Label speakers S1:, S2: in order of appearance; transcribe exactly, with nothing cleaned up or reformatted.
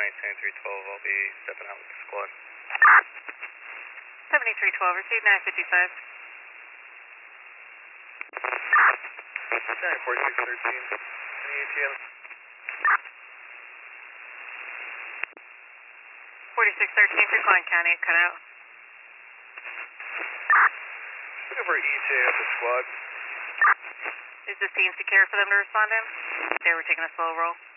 S1: County, seventy-three twelve, I'll be stepping out with the squad.
S2: seventy-three twelve, received nine fifty-five.
S1: County forty-six thirteen, any A T M?
S2: forty-six thirteen, through Klein County, cut out.
S1: Looking for E J at the squad.
S2: Is the scene secure for them to respond in? They were taking a slow roll.